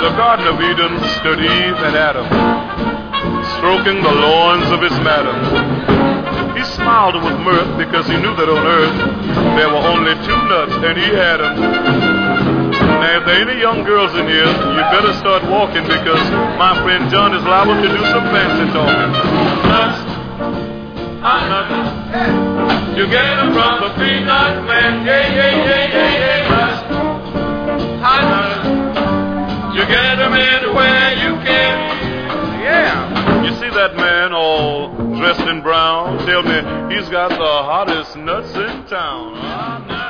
the Garden of Eden stood Eve and Adam, stroking the loins of his madam. He smiled with mirth because he knew that on earth there were only two nuts and he had them. Now if there are any young girls in here, you better start walking because my friend John is liable to do some fancy talking. Nuts, hot nuts, you get them from the peanut man. Yeah, yeah, yeah, yeah, yeah. Nuts, hot nuts, you get them anywhere you can. Yeah. You see that man all dressed in brown? Tell me, he's got the hottest nuts in town.